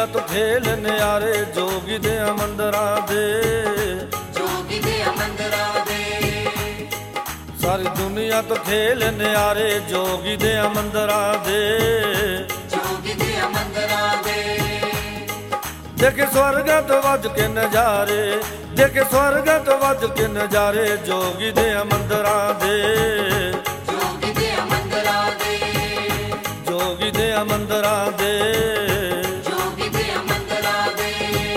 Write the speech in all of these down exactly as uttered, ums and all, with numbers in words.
ਦੁਨੀਆ ਤੋਂ ਖੇਲ ਨਿਆਰੇ ਜੋਗੀ ਦੇ ਮੰਦਰਾਂ ਦੇ, ਜੋਗੀ ਦੇ ਮੰਦਰਾਂ ਦੇ। ਸਾਰੀ ਦੁਨੀਆ ਤੋਂ ਖੇਲ ਨਿਆਰੇ ਜੋਗੀ ਦੇ ਮੰਦਰਾਂ ਦੇ, ਜੋਗੀ ਦੇ ਮੰਦਰਾਂ ਦੇ। ਦੇਖੇ ਸਵਰਗਾਂ ਤੋਂ ਵੱਜ ਕੇ ਨਜ਼ਾਰੇ, ਦੇਖੇ ਸਵਰਗਾਂ ਤੋਂ ਵੱਜ ਕੇ ਨਜ਼ਾਰੇ ਜੋਗੀ ਦੇ ਮੰਦਰਾਂ ਦੇ, ਜੋਗੀ ਦੇ ਮੰਦਰਾਂ ਦੇ। ਜੋਗੀ ਦੇ ਮੰਦਰਾਂ ਦੇ, ਜੋਗੀ ਦੇ ਮੰਦਰਾਂ ਦੇ।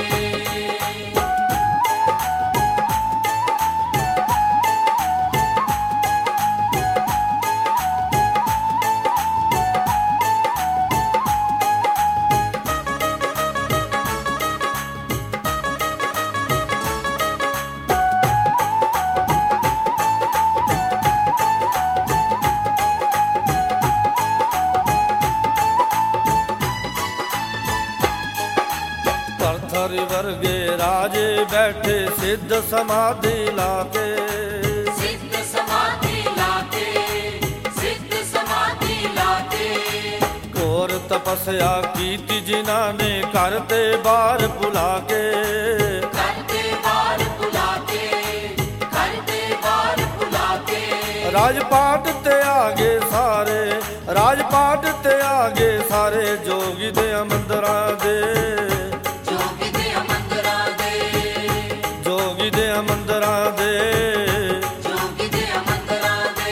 ਧਰਥਰੀ ਵਰਗੇ ਰਾਜੇ ਬੈਠੇ ਸਿੱਧ ਸਮਾਧੀ ਲਾ ਕੇ, ਸਿੱਧ ਸਮਾਧੀ ਲਾ ਕੇ, ਸਿੱਧ ਸਮਾਧੀ ਲਾ ਕੇ। ਘੋਰ ਤਪੱਸਿਆ ਕੀਤੀ ਜਿਨ੍ਹਾਂ ਨੇ ਘਰ ਤੇ ਬਾਹਰ ਭੁਲਾ ਕੇ, ਘਰ ਤੇ ਬਾਹਰ ਭੁਲਾ ਕੇ, ਘਰ ਤੇ ਬਾਹਰ ਭੁਲਾ ਕੇ। ਰਾਜ ਪਾਟ ਤੇ ਆ ਗਏ ਸਾਰੇ, ਰਾਜ ਪਾਟ ਤੇ ਆ ਗਏ ਸਾਰੇ ਜੋਗੀ ਦੇ ਮੰਦਰਾਂ ਦੇ, ਜੋਗੀ ਦੇ ਮੰਦਰਾਂ ਦੇ। ਜੋਗੀ ਦੇ ਮੰਦਰਾਂ ਦੇ, ਜੋਗੀ ਦੇ ਮੰਦਰਾਂ ਦੇ।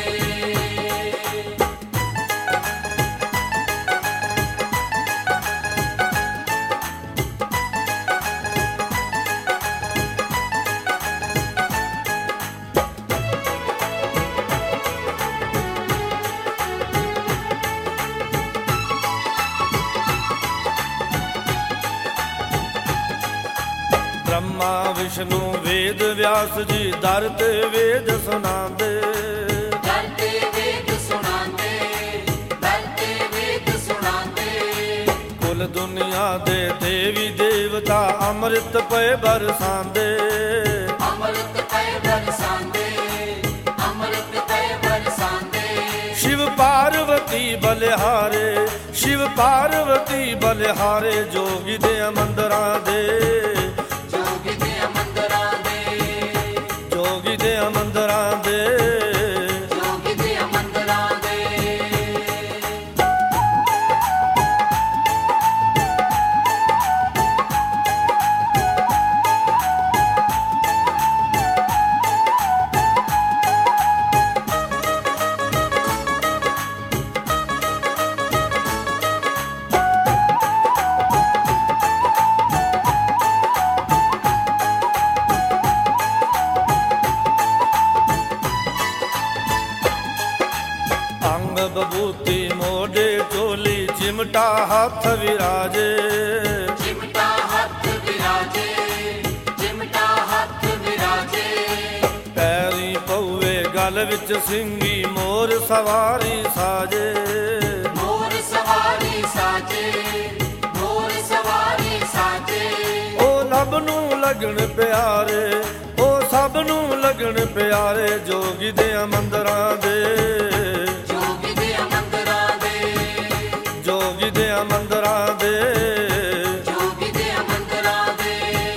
ਬ੍ਰਹਮਾ ਵਿਸ਼ਨੂੰ ਵੇਦ ਵਿਆਸ ਜੀ ਦਰ ਤੇ ਵੇਦ ਸੁਣਾਉਂਦੇ, ਦਰ ਤੇ ਵੇਦ ਸੁਣਾਉਂਦੇ, ਦਰ ਤੇ ਵੇਦ ਸੁਣਾਉਂਦੇ। ਕੁੱਲ ਦੁਨੀਆ ਦੇ ਦੇਵੀ ਦੇਵਤਾ ਅੰਮ੍ਰਿਤ ਪਏ ਬਰਸਾਉਂਦੇ, ਅੰਮ੍ਰਿਤ ਪਏ ਬਰਸਾਉਂਦੇ, ਅੰਮ੍ਰਿਤ ਪਏ ਬਰਸਾਉਂਦੇ। ਸ਼ਿਵ ਪਾਰਵਤੀ ਬਲਿਹਾਰੇ, ਸ਼ਿਵ ਪਾਰਵਤੀ ਬਲਿਹਾਰੇ ਜੋਗੀ ਦੇ ਮੰਦਰਾਂ ਦੇ, ਜੋਗੀ ਦੇ ਮੰਦਰਾਂ ਦੇ। ਜੋਗੀ ਦੇ ਮੰਦਰਾਂ ਦੇ, ਜੋਗੀ ਦੇ ਮੰਦਰਾਂ ਦੇ। ਅੰਗ ਬਬੂਤੀ ਮੋਢੇ ਚੋਲੀ ਚਿਮਟਾ ਹੱਥ ਵਿਰਾਜੇ, ਚਿਮਟਾ ਹੱਥ ਵਿਰਾਜੇ, ਚਿਮਟਾ ਹੱਥ ਵਿਰਾਜੇ। ਪੈਰੀ ਪਊਏ ਗਲ ਵਿੱਚ ਸਿੰਘੀ ਮੋਰ ਸਵਾਰੀ ਸਾਜੇ, ਮੋਰ ਸਵਾਰੀ ਸਾਜੇ, ਮੋਰ ਸਵਾਰੀ ਸਾਜੇ। ਉਹ ਨਭ ਨੂੰ ਲੱਗਣ ਪਿਆਰੇ, ਉਹ ਸਭ ਨੂੰ ਲੱਗਣ ਪਿਆਰੇ ਜੋਗੀ ਦੇ ਮੰਦਰਾਂ ਦੇ, ਜੋਗੀ ਦੇ ਮੰਦਰਾਂ ਦੇ। ਜੋਗੀ ਦੇ ਮੰਦਰਾਂ ਦੇ, ਜੋਗੀ ਦੇ ਮੰਦਰਾਂ ਦੇ।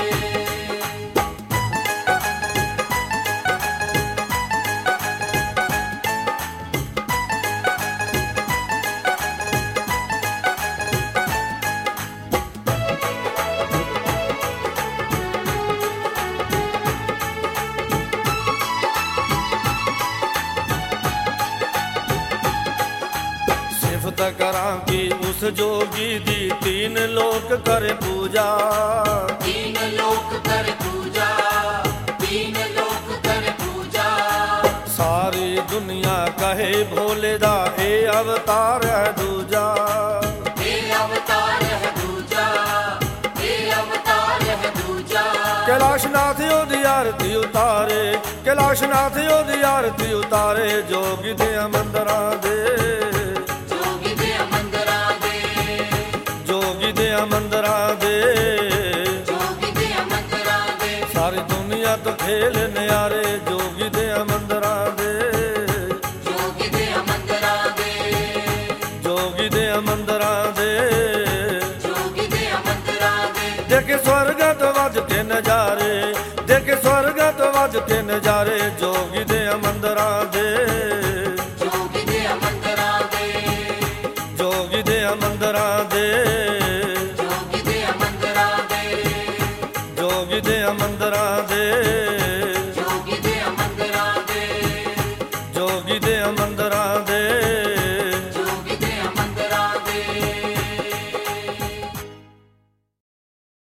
ਸਿਫਤ ਕਰਾਂ ਕਿ ਉਸ ਜੋਗੀ ਦੀ ਤੀਨ ਲੋਕ ਕਰੇ ਪੂਜਾ, तीन लोक कर पूजा, तीन लोक कर पूजा। ਸਾਰੀ ਦੁਨੀਆ ਕਹੇ ਭੋਲੇ ਦਾ ਇਹ ਅਵਤਾਰ ਹੈ ਦੂਜਾ, हे अवतार है दूजा, हे अवतार है दूजा। ਕੈਲਾਸ਼ਨਾਥ ਉਹਦੀ ਆਰਤੀ ਉਤਾਰੇ, ਕੈਲਾਸ਼ਨਾਥ ਉਹਦੀ ਆਰਤੀ ਉਤਾਰੇ ਜੋਗੀ ਦੇ ਮੰਦਰਾਂ ਦੇ, जोगी दे मंदरां दे। ਜੋਗੀ ਦੇ ਮੰਦਰਾਂ ਦੇ। जोगी दे मंदरां दे। ਸਾਰੀ ਦੁਨੀਆ ਤੋਂ ਖੇਲ ਨਿਆਰੇ ਜੋਗੀ ਦੇ ਮੰਦਰਾਂ ਦੇ, जोगी दे मंदरां दे। ਜੋਗੀ ਦੇ ਮੰਦਰਾਂ ਦੇ, जोगी दे मंदरां ਦੇਖੇ ਸਵਰਗਾਂ ਤੋਂ ਵੱਜ ਕੇ ਨਜ਼ਾਰੇ ਜੋਗੀ ਦੇ ਮੰਦਰਾਂ ਦੇ ਜੋਗੀ ਦੇ ਮੰਦਰਾਂ ਦੇ ਜੋਗੀ ਦੇ ਮੰਦਰਾਂ ਦੇ ਜੋਗੀ ਦੇ ਮੰਦਰਾਂ ਦੇ ਜੋਗੀ ਦੇ ਮੰਦਰਾਂ ਦੇ